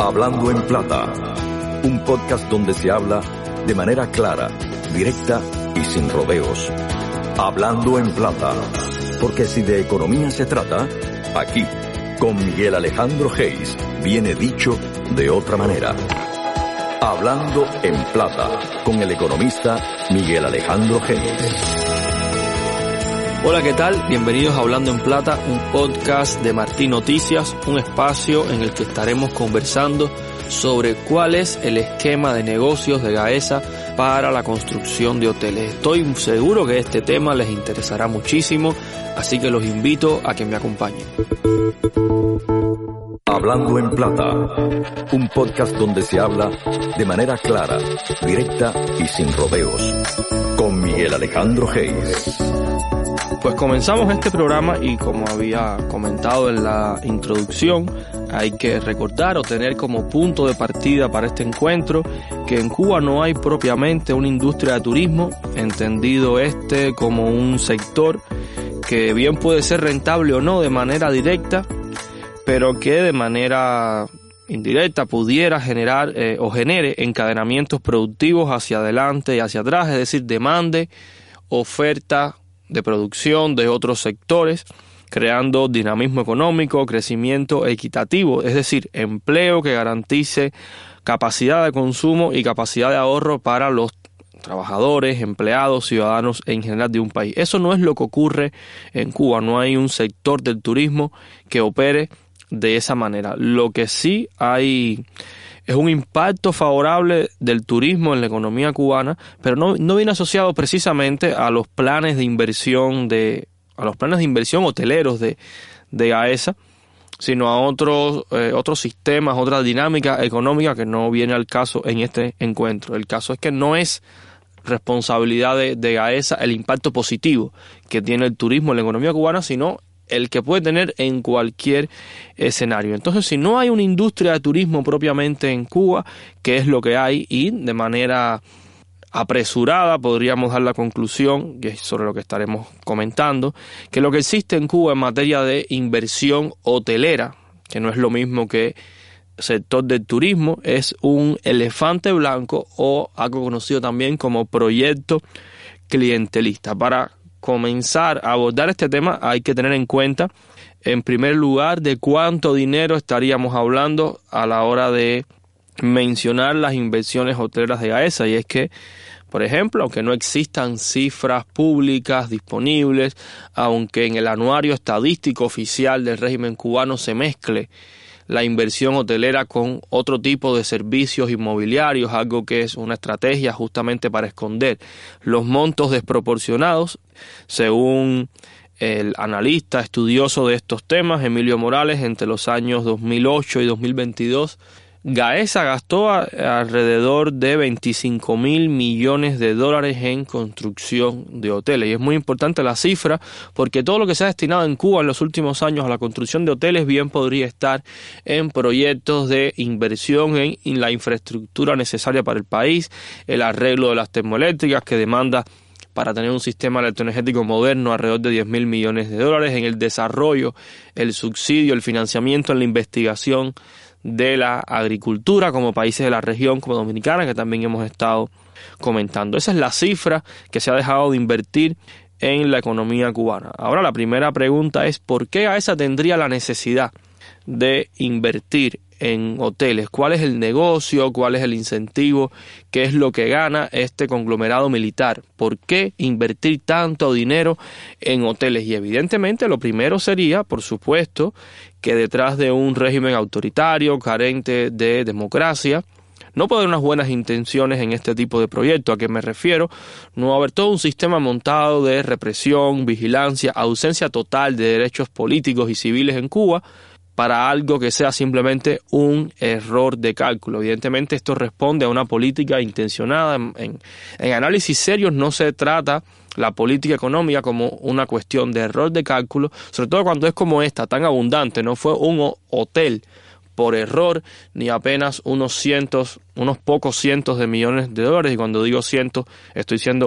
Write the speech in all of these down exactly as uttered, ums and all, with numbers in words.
Hablando en Plata, un podcast donde se habla de manera clara, directa y sin rodeos. Hablando en Plata, porque si de economía se trata, aquí, con Miguel Alejandro Geis, viene dicho de otra manera. Hablando en Plata, con el economista Miguel Alejandro Geis. Hola, ¿qué tal? Bienvenidos a Hablando en Plata, un podcast de Martín Noticias, un espacio en el que estaremos conversando sobre cuál es el esquema de negocios de Gaesa para la construcción de hoteles. Estoy seguro que este tema les interesará muchísimo, así que los invito a que me acompañen. Hablando en Plata, un podcast donde se habla de manera clara, directa y sin rodeos, con Miguel Alejandro Geis. Pues comenzamos este programa y, como había comentado en la introducción, hay que recordar o tener como punto de partida para este encuentro que en Cuba no hay propiamente una industria de turismo, entendido este como un sector que bien puede ser rentable o no de manera directa, pero que de manera indirecta pudiera generar eh, o genere encadenamientos productivos hacia adelante y hacia atrás, es decir, demande, oferta de producción de otros sectores, creando dinamismo económico, crecimiento equitativo, es decir, empleo que garantice capacidad de consumo y capacidad de ahorro para los trabajadores, empleados, ciudadanos en general de un país. Eso no es lo que ocurre en Cuba, no hay un sector del turismo que opere de esa manera. Lo que sí hay es un impacto favorable del turismo en la economía cubana, pero no, no viene asociado precisamente a los planes de inversión de a los planes de inversión hoteleros de, de Gaesa, sino a otros eh, otros sistemas, otra dinámica económica que no viene al caso en este encuentro. El caso es que no es responsabilidad de, de Gaesa el impacto positivo que tiene el turismo en la economía cubana, sino el que puede tener en cualquier escenario. Entonces, si no hay una industria de turismo propiamente en Cuba, que es lo que hay, y de manera apresurada podríamos dar la conclusión, que es sobre lo que estaremos comentando, que lo que existe en Cuba en materia de inversión hotelera, que no es lo mismo que sector del turismo, es un elefante blanco o algo conocido también como proyecto clientelista. Para comenzar a abordar este tema hay que tener en cuenta, en primer lugar, de cuánto dinero estaríamos hablando a la hora de mencionar las inversiones hoteleras de Gaesa. Y es que, por ejemplo, aunque no existan cifras públicas disponibles, aunque en el anuario estadístico oficial del régimen cubano se mezcle la inversión hotelera con otro tipo de servicios inmobiliarios, algo que es una estrategia justamente para esconder los montos desproporcionados, según el analista estudioso de estos temas, Emilio Morales, entre los años dos mil ocho y dos mil veintidós, Gaesa gastó a, alrededor de veinticinco mil millones de dólares en construcción de hoteles. Y es muy importante la cifra porque todo lo que se ha destinado en Cuba en los últimos años a la construcción de hoteles bien podría estar en proyectos de inversión en, en la infraestructura necesaria para el país, el arreglo de las termoeléctricas que demanda para tener un sistema electroenergético moderno alrededor de diez mil millones de dólares, en el desarrollo, el subsidio, el financiamiento en la investigación de la agricultura como países de la región como Dominicana, que también hemos estado comentando. Esa es la cifra que se ha dejado de invertir en la economía cubana. Ahora la primera pregunta es ¿por qué Gaesa tendría la necesidad de invertir en hoteles? ¿Cuál es el negocio? ¿Cuál es el incentivo? ¿Qué es lo que gana este conglomerado militar? ¿Por qué invertir tanto dinero en hoteles? Y evidentemente lo primero sería, por supuesto, que detrás de un régimen autoritario, carente de democracia, no puede haber unas buenas intenciones en este tipo de proyectos. ¿A qué me refiero? No va a haber todo un sistema montado de represión, vigilancia, ausencia total de derechos políticos y civiles en Cuba para algo que sea simplemente un error de cálculo. Evidentemente esto responde a una política intencionada. En, en, en análisis serios no se trata la política económica como una cuestión de error de cálculo, sobre todo cuando es como esta, tan abundante. No fue un hotel por error, ni apenas unos cientos, unos pocos cientos de millones de dólares, y cuando digo cientos, estoy siendo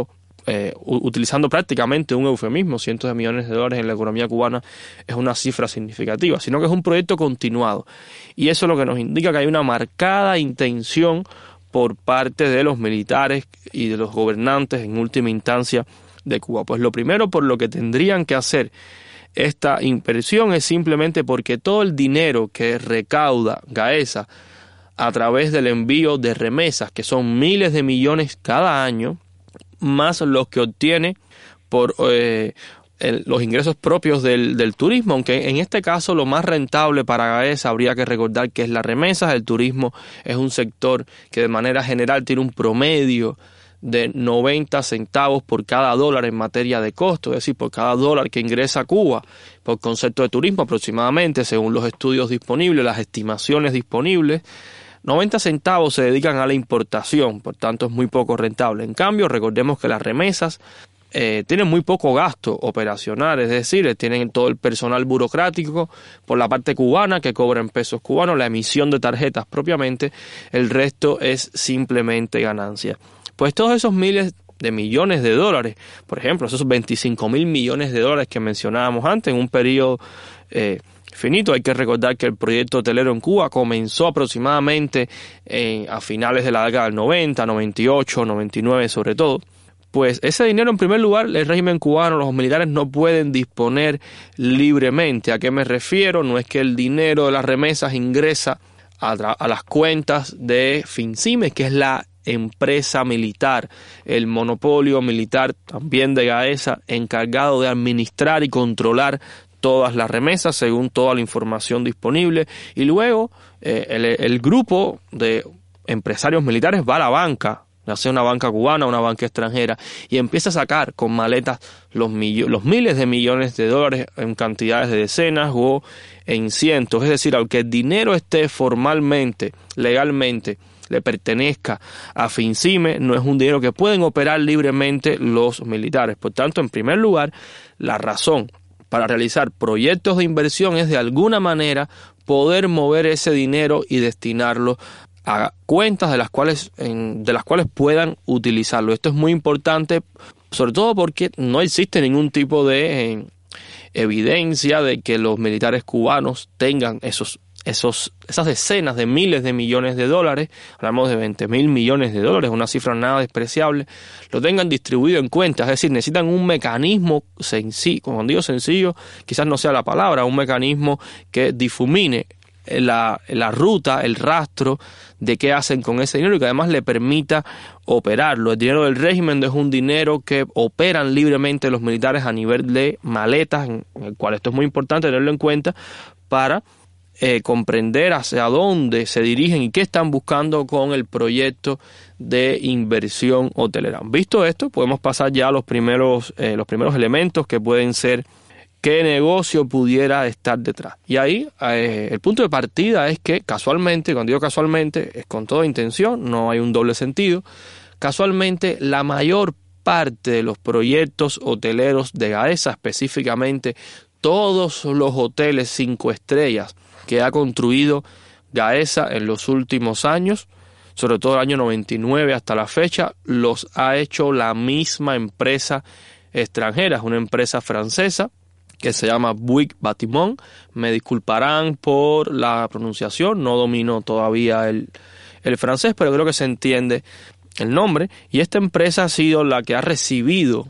eh, utilizando prácticamente un eufemismo, cientos de millones de dólares en la economía cubana es una cifra significativa, sino que es un proyecto continuado. Y eso es lo que nos indica que hay una marcada intención por parte de los militares y de los gobernantes en última instancia de Cuba. Pues lo primero por lo que tendrían que hacer esta inversión es simplemente porque todo el dinero que recauda Gaesa a través del envío de remesas, que son miles de millones cada año, más los que obtiene por eh, el, los ingresos propios del, del turismo, aunque en este caso lo más rentable para Gaesa habría que recordar que es las remesas. El turismo es un sector que de manera general tiene un promedio de noventa centavos por cada dólar en materia de costo, es decir, por cada dólar que ingresa a Cuba, por concepto de turismo aproximadamente, según los estudios disponibles, las estimaciones disponibles, noventa centavos se dedican a la importación, por tanto es muy poco rentable. En cambio, recordemos que las remesas eh, tienen muy poco gasto operacional, es decir, tienen todo el personal burocrático por la parte cubana que cobra en pesos cubanos, la emisión de tarjetas propiamente, el resto es simplemente ganancia. Pues todos esos miles de millones de dólares, por ejemplo, esos veinticinco mil millones de dólares que mencionábamos antes, en un periodo eh, finito. Hay que recordar que el proyecto hotelero en Cuba comenzó aproximadamente eh, a finales de la década del noventa, noventa y ocho, noventa y nueve sobre todo. Pues ese dinero, en primer lugar, el régimen cubano, los militares no pueden disponer libremente. ¿A qué me refiero? No es que el dinero de las remesas ingresa a, a las cuentas de FINCIME, que es la empresa militar, el monopolio militar también de Gaesa, encargado de administrar y controlar todas las remesas según toda la información disponible. Y luego eh, el, el grupo de empresarios militares va a la banca, ya sea una banca cubana o una banca extranjera, y empieza a sacar con maletas los, millo- los miles de millones de dólares en cantidades de decenas o en cientos. Es decir, aunque el dinero esté formalmente, legalmente, le pertenezca a FINCIME, no es un dinero que pueden operar libremente los militares. Por tanto, en primer lugar, la razón para realizar proyectos de inversión es de alguna manera poder mover ese dinero y destinarlo a cuentas de las cuales, en, de las cuales puedan utilizarlo. Esto es muy importante, sobre todo porque no existe ningún tipo de eh, evidencia de que los militares cubanos tengan esos Esos, esas decenas de miles de millones de dólares, hablamos de veinte mil millones de dólares, una cifra nada despreciable, lo tengan distribuido en cuentas. Es decir, necesitan un mecanismo sencillo, cuando digo sencillo, quizás no sea la palabra, un mecanismo que difumine la, la ruta, el rastro de qué hacen con ese dinero y que además le permita operarlo. El dinero del régimen no es un dinero que operan libremente los militares a nivel de maletas, en el cual esto es muy importante tenerlo en cuenta para Eh, comprender hacia dónde se dirigen y qué están buscando con el proyecto de inversión hotelera. Visto esto, podemos pasar ya a los primeros, eh, los primeros elementos que pueden ser qué negocio pudiera estar detrás. Y ahí eh, el punto de partida es que casualmente, cuando digo casualmente, es con toda intención, no hay un doble sentido, casualmente la mayor parte de los proyectos hoteleros de Gaesa, específicamente todos los hoteles cinco estrellas que ha construido Gaesa en los últimos años, sobre todo el año noventa y nueve hasta la fecha, los ha hecho la misma empresa extranjera, es una empresa francesa que se llama Bouygues Bâtiment. Me disculparán por la pronunciación, no domino todavía el, el francés, pero creo que se entiende el nombre, y esta empresa ha sido la que ha recibido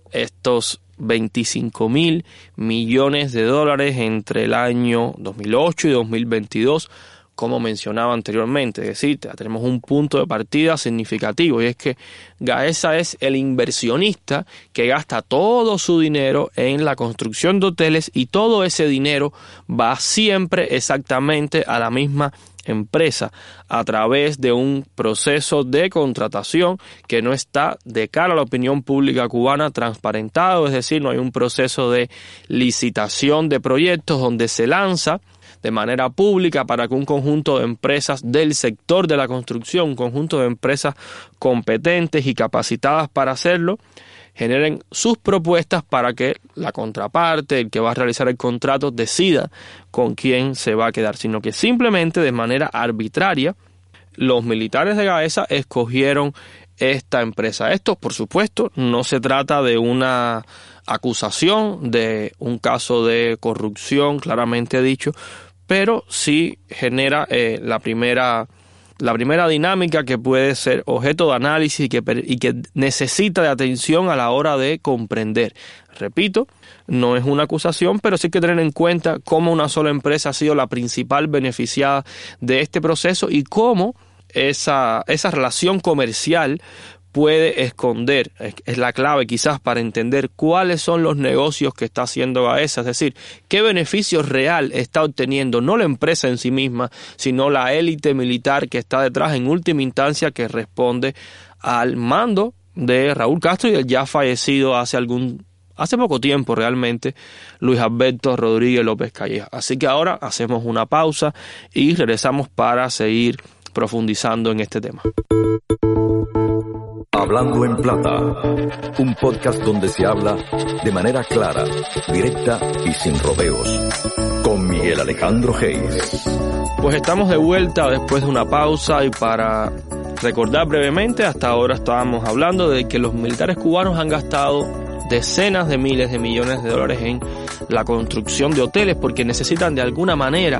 estos veinticinco mil millones de dólares entre el año dos mil ocho y dos mil veintidós, como mencionaba anteriormente. Es decir, tenemos un punto de partida significativo, y es que Gaesa es el inversionista que gasta todo su dinero en la construcción de hoteles, y todo ese dinero va siempre exactamente a la misma empresa a través de un proceso de contratación que no está de cara a la opinión pública cubana transparentado. Es decir, no hay un proceso de licitación de proyectos donde se lanza de manera pública para que un conjunto de empresas del sector de la construcción, un conjunto de empresas competentes y capacitadas para hacerlo, generen sus propuestas para que la contraparte, el que va a realizar el contrato, decida con quién se va a quedar, sino que simplemente de manera arbitraria los militares de Gaesa escogieron esta empresa. Esto, por supuesto, no se trata de una acusación, de un caso de corrupción claramente dicho, pero sí genera eh, la primera la primera dinámica que puede ser objeto de análisis y que, y que necesita de atención a la hora de comprender. Repito, no es una acusación, pero sí hay que tener en cuenta cómo una sola empresa ha sido la principal beneficiada de este proceso y cómo esa, esa relación comercial puede esconder, es la clave quizás para entender cuáles son los negocios que está haciendo Gaesa, es decir, qué beneficio real está obteniendo no la empresa en sí misma, sino la élite militar que está detrás en última instancia, que responde al mando de Raúl Castro y el ya fallecido hace algún hace poco tiempo realmente Luis Alberto Rodríguez López Calleja. Así que ahora hacemos una pausa y regresamos para seguir profundizando en este tema. Hablando en Plata, un podcast donde se habla de manera clara, directa y sin rodeos, con Miguel Alejandro Hayes. Pues estamos de vuelta después de una pausa y para recordar brevemente, hasta ahora estábamos hablando de que los militares cubanos han gastado decenas de miles de millones de dólares en la construcción de hoteles porque necesitan de alguna manera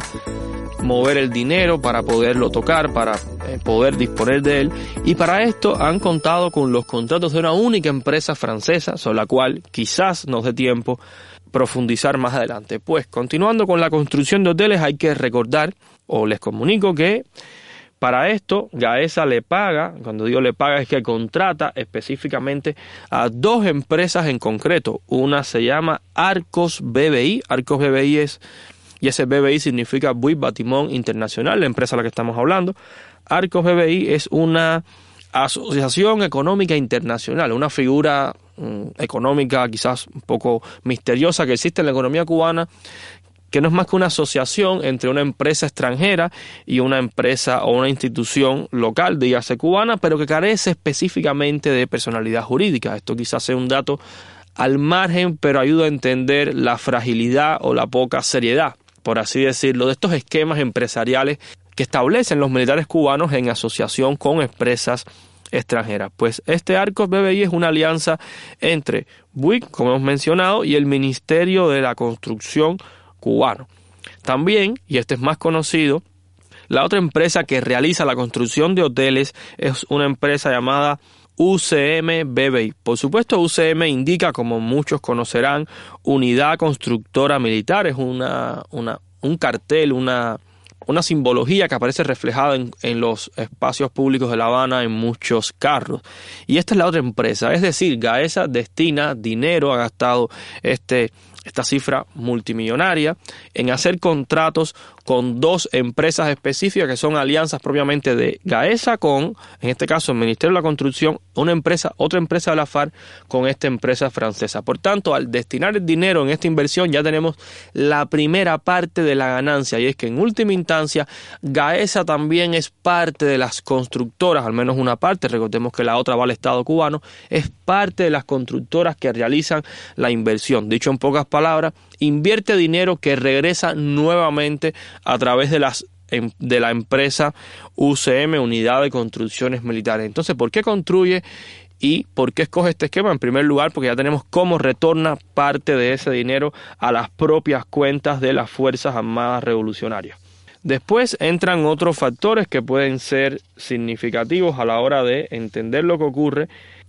mover el dinero para poderlo tocar, para eh, poder disponer de él, y para esto han contado con los contratos de una única empresa francesa, sobre la cual quizás nos dé tiempo profundizar más adelante. Pues continuando con la construcción de hoteles, hay que recordar, o les comunico que para esto Gaesa le paga, cuando digo le paga es que contrata específicamente a dos empresas en concreto. Una se llama Arcos B B I, Arcos B B I es y ese B B I significa Bouygues Bâtiment International, la empresa a la que estamos hablando. Arcos B B I es una asociación económica internacional, una figura mmm, económica quizás un poco misteriosa que existe en la economía cubana, que no es más que una asociación entre una empresa extranjera y una empresa o una institución local, dígase cubana, pero que carece específicamente de personalidad jurídica. Esto quizás sea un dato al margen, pero ayuda a entender la fragilidad o la poca seriedad, por así decirlo, de estos esquemas empresariales que establecen los militares cubanos en asociación con empresas extranjeras. Pues este Arcos B B I es una alianza entre Bouygues, como hemos mencionado, y el Ministerio de la Construcción cubano. También, y este es más conocido, la otra empresa que realiza la construcción de hoteles es una empresa llamada U C M B B I. Por supuesto, U C M indica, como muchos conocerán, Unidad Constructora Militar. Es una, una, un cartel, una, una simbología que aparece reflejada en, en los espacios públicos de La Habana en muchos carros. Y esta es la otra empresa. Es decir, Gaesa destina dinero, ha gastado este, esta cifra multimillonaria en hacer contratos con dos empresas específicas que son alianzas propiamente de Gaesa con, en este caso, el Ministerio de la Construcción, una empresa, otra empresa de la FARC con esta empresa francesa. Por tanto, al destinar el dinero en esta inversión ya tenemos la primera parte de la ganancia, y es que en última instancia Gaesa también es parte de las constructoras, al menos una parte, recordemos que la otra va al Estado cubano, es parte de las constructoras que realizan la inversión. Dicho en pocas palabras, invierte dinero que regresa nuevamente a través de las de la empresa U C M, Unidad de Construcciones Militares. Entonces, ¿por qué construye y por qué escoge este esquema? En primer lugar, porque ya tenemos cómo retorna parte de ese dinero a las propias cuentas de las Fuerzas Armadas Revolucionarias. Después entran otros factores que pueden ser significativos a la hora de entender lo que ocurre,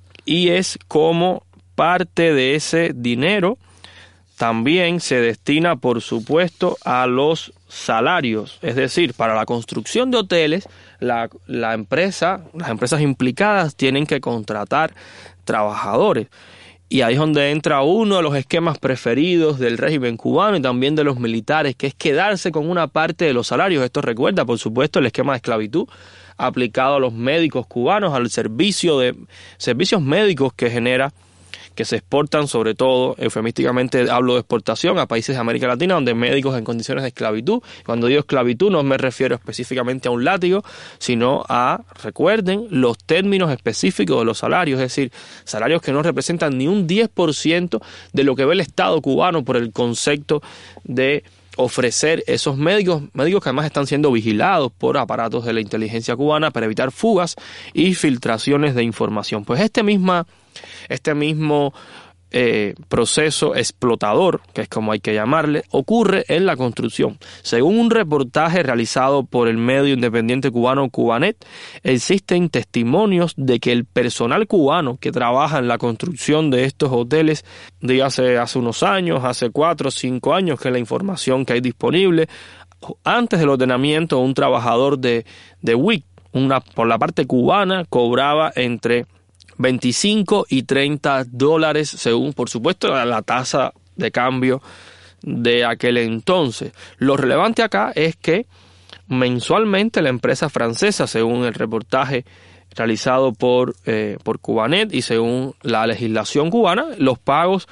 y es cómo parte de ese dinero también se destina, por supuesto, a los salarios. Es decir, para la construcción de hoteles, la, la empresa, las empresas implicadas tienen que contratar trabajadores. Y ahí es donde entra uno de los esquemas preferidos del régimen cubano y también de los militares, que es quedarse con una parte de los salarios. Esto recuerda, por supuesto, el esquema de esclavitud aplicado a los médicos cubanos, al servicio de servicios médicos que genera, que se exportan, sobre todo, eufemísticamente hablo de exportación, a países de América Latina, donde médicos en condiciones de esclavitud. Cuando digo esclavitud no me refiero específicamente a un látigo, sino a, recuerden, los términos específicos de los salarios, es decir, salarios que no representan ni un diez por ciento de lo que ve el Estado cubano por el concepto de ofrecer esos médicos, médicos que además están siendo vigilados por aparatos de la inteligencia cubana para evitar fugas y filtraciones de información. Pues este, misma, este mismo eh, proceso explotador, que es como hay que llamarle, ocurre en la construcción. Según un reportaje realizado por el medio independiente cubano Cubanet, existen testimonios de que el personal cubano que trabaja en la construcción de estos hoteles, de hace, hace unos años, hace cuatro o cinco años, que es la información que hay disponible, antes del ordenamiento, un trabajador de, de W I C, una, por la parte cubana, cobraba entre veinticinco y treinta dólares, según, por supuesto, la tasa de cambio de aquel entonces. Lo relevante acá es que mensualmente la empresa francesa, según el reportaje realizado por, eh, por Cubanet y según la legislación cubana, los pagos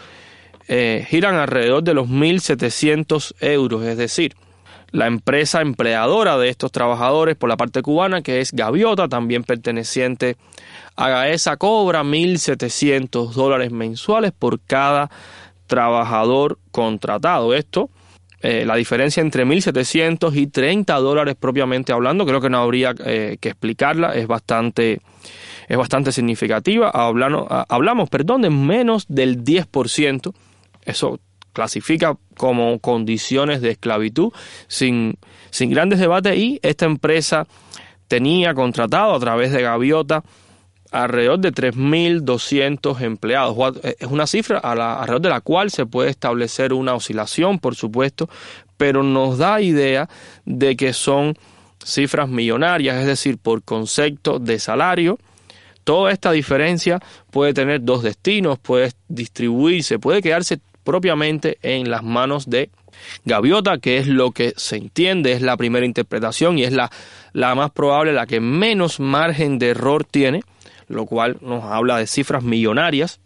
eh, giran alrededor de los mil setecientos euros, es decir, la empresa empleadora de estos trabajadores por la parte cubana, que es Gaviota, también perteneciente a Gaesa, cobra mil setecientos dólares mensuales por cada trabajador contratado. Esto, eh, la diferencia entre mil setecientos y treinta dólares propiamente hablando, creo que no habría eh, que explicarla, es bastante, es bastante significativa. Hablamos, hablamos perdón, de menos del diez por ciento. Eso clasifica como condiciones de esclavitud sin, sin grandes debates, y esta empresa tenía contratado a través de Gaviota alrededor de tres mil doscientos empleados. Es una cifra a la, alrededor de la cual se puede establecer una oscilación, por supuesto, pero nos da idea de que son cifras millonarias, es decir, por concepto de salario. Toda esta diferencia puede tener dos destinos, puede distribuirse, puede quedarse propiamente en las manos de Gaviota, que es lo que se entiende, es la primera interpretación y es la, la más probable, la que menos margen de error tiene, lo cual nos habla de cifras millonarias.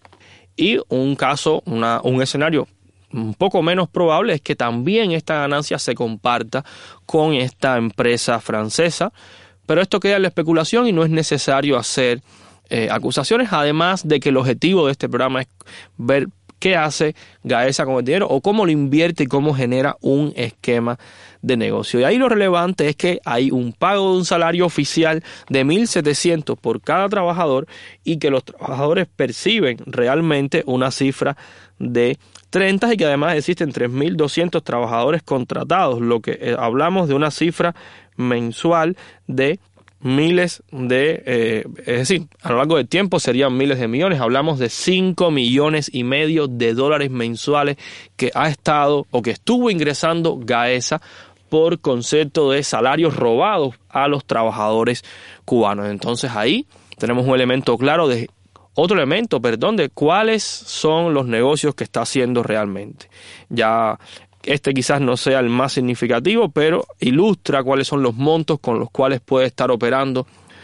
Y un caso, una, un escenario un poco menos probable es que también esta ganancia se comparta con esta empresa francesa, pero esto queda en la especulación y no es necesario hacer eh, acusaciones, además de que el objetivo de este programa es ver qué hace Gaesa con el dinero o cómo lo invierte y cómo genera un esquema de negocio. Y ahí lo relevante es que hay un pago de un salario oficial de mil setecientos por cada trabajador y que los trabajadores perciben realmente una cifra de treinta y que además existen tres mil doscientos trabajadores contratados, lo que eh, hablamos de una cifra mensual de miles de, eh, es decir, a lo largo del tiempo serían miles de millones. Hablamos de cinco millones y medio de dólares mensuales que ha estado o que estuvo ingresando Gaesa por concepto de salarios robados a los trabajadores cubanos. Entonces ahí tenemos un elemento claro de otro elemento, perdón, de cuáles son los negocios que está haciendo realmente. Ya este quizás no sea el más significativo, pero ilustra cuáles son los montos con los cuales puede estar operando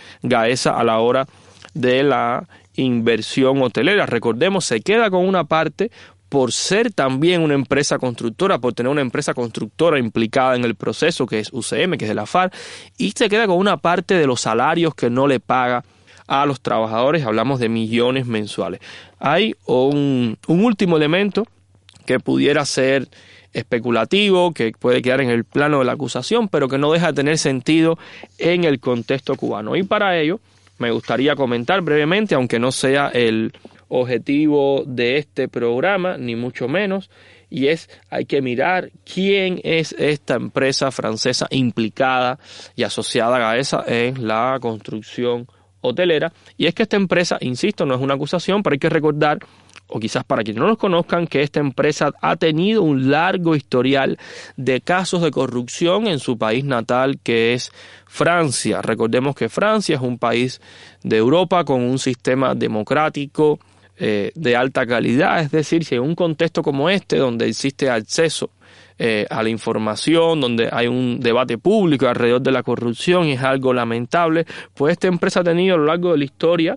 Gaesa a la hora de la inversión hotelera. Recordemos, se queda con una parte por ser también una empresa constructora, por tener una empresa constructora implicada en el proceso, que es U C M, que es de la FARC, y se queda con una parte de los salarios que no le paga a los trabajadores. Hablamos de millones mensuales. Hay un, un último elemento que pudiera ser especulativo, que puede quedar en el plano de la acusación, pero que no deja de tener sentido en el contexto cubano. Y para ello me gustaría comentar brevemente, aunque no sea el objetivo de este programa, ni mucho menos, y es, hay que mirar quién es esta empresa francesa implicada y asociada a Gaesa en la construcción hotelera. Y es que esta empresa, insisto, no es una acusación, pero hay que recordar, o quizás para quienes no los conozcan, que esta empresa ha tenido un largo historial de casos de corrupción en su país natal, que es Francia. Recordemos que Francia es un país de Europa con un sistema democrático eh, de alta calidad, es decir, si en un contexto como este, donde existe acceso eh, a la información, donde hay un debate público alrededor de la corrupción y es algo lamentable, pues esta empresa ha tenido a lo largo de la historia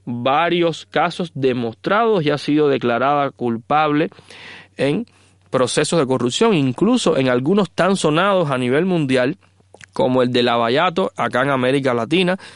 varios casos demostrados y ha sido declarada culpable en procesos de corrupción, incluso en algunos tan sonados a nivel mundial como el de Lavallato acá en América Latina,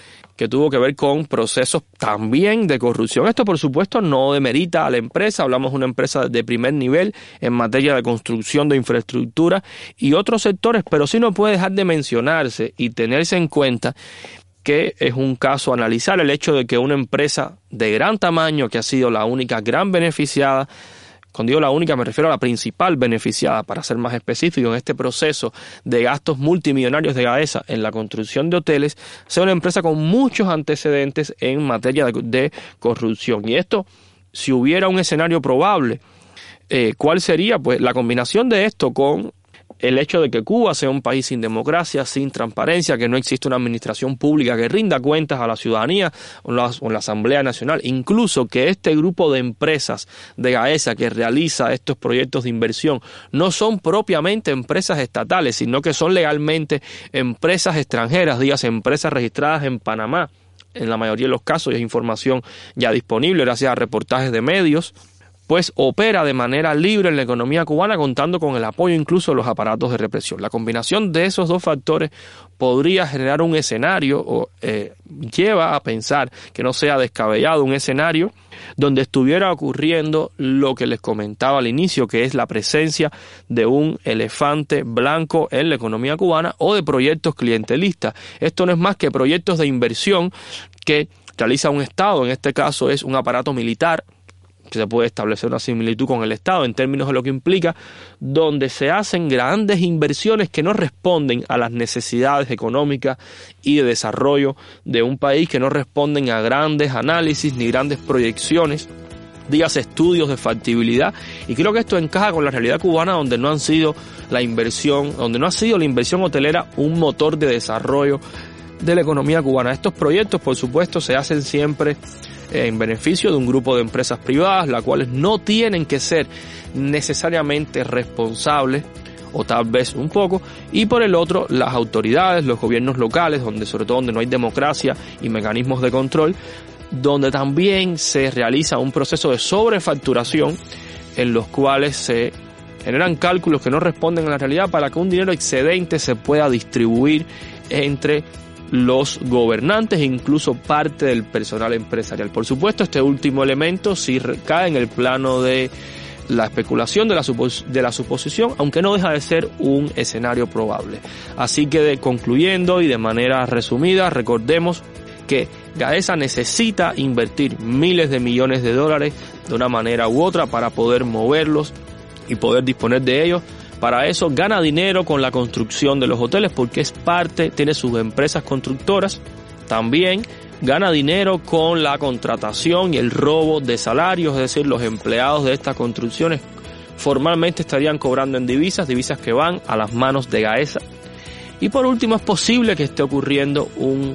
que tuvo que ver con procesos también de corrupción. Esto, por supuesto, no demerita a la empresa. Hablamos de una empresa de primer nivel en materia de construcción de infraestructura y otros sectores, pero sí no puede dejar de mencionarse y tenerse en cuenta que es un caso a analizar el hecho de que una empresa de gran tamaño, que ha sido la única gran beneficiada, cuando digo la única me refiero a la principal beneficiada, para ser más específico, en este proceso de gastos multimillonarios de Gaesa en la construcción de hoteles, sea una empresa con muchos antecedentes en materia de, de corrupción. Y esto, si hubiera un escenario probable, eh, ¿cuál sería? Pues la combinación de esto con el hecho de que Cuba sea un país sin democracia, sin transparencia, que no existe una administración pública que rinda cuentas a la ciudadanía o la, o la Asamblea Nacional, incluso que este grupo de empresas de Gaesa que realiza estos proyectos de inversión no son propiamente empresas estatales, sino que son legalmente empresas extranjeras, dígase empresas registradas en Panamá. En la mayoría de los casos es información ya disponible gracias a reportajes de medios, pues opera de manera libre en la economía cubana, contando con el apoyo incluso de los aparatos de represión. La combinación de esos dos factores podría generar un escenario, o eh, lleva a pensar que no sea descabellado un escenario donde estuviera ocurriendo lo que les comentaba al inicio, que es la presencia de un elefante blanco en la economía cubana o de proyectos clientelistas. Esto no es más que proyectos de inversión que realiza un Estado, en este caso es un aparato militar, que se puede establecer una similitud con el Estado en términos de lo que implica, donde se hacen grandes inversiones que no responden a las necesidades económicas y de desarrollo de un país, que no responden a grandes análisis ni grandes proyecciones, dígase estudios de factibilidad. Y creo que esto encaja con la realidad cubana, donde no han sido la inversión, donde no ha sido la inversión hotelera un motor de desarrollo de la economía cubana. Estos proyectos, por supuesto, se hacen siempre en beneficio de un grupo de empresas privadas, las cuales no tienen que ser necesariamente responsables, o tal vez un poco, y por el otro, las autoridades, los gobiernos locales, donde sobre todo donde no hay democracia y mecanismos de control, donde también se realiza un proceso de sobrefacturación en los cuales se generan cálculos que no responden a la realidad para que un dinero excedente se pueda distribuir entre los gobernantes e incluso parte del personal empresarial. Por supuesto, este último elemento sí cae en el plano de la especulación, de la, supos- de la suposición, aunque no deja de ser un escenario probable. Así que de, concluyendo y de manera resumida, recordemos que Gaesa necesita invertir miles de millones de dólares de una manera u otra para poder moverlos y poder disponer de ellos. Para eso gana dinero con la construcción de los hoteles, porque es parte, tiene sus empresas constructoras. También gana dinero con la contratación y el robo de salarios, es decir, los empleados de estas construcciones formalmente estarían cobrando en divisas, divisas que van a las manos de Gaesa. Y por último, es posible que esté ocurriendo un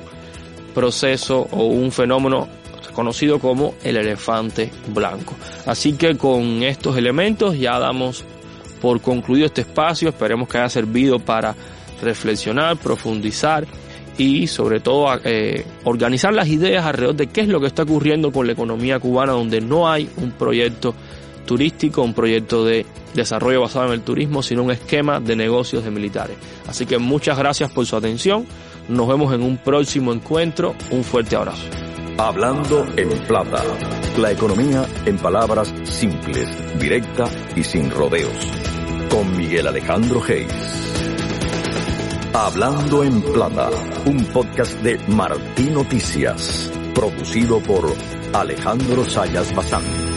proceso o un fenómeno conocido como el elefante blanco. Así que con estos elementos ya damos por concluido este espacio. Esperemos que haya servido para reflexionar, profundizar y sobre todo eh, organizar las ideas alrededor de qué es lo que está ocurriendo con la economía cubana, donde no hay un proyecto turístico, un proyecto de desarrollo basado en el turismo, sino un esquema de negocios de militares. Así que muchas gracias por su atención. Nos vemos en un próximo encuentro. Un fuerte abrazo. Hablando en plata, la economía en palabras simples, directa y sin rodeos, con Miguel Alejandro Hayes. Hablando en plata, un podcast de Martí Noticias, producido por Alejandro Sayas Bazán.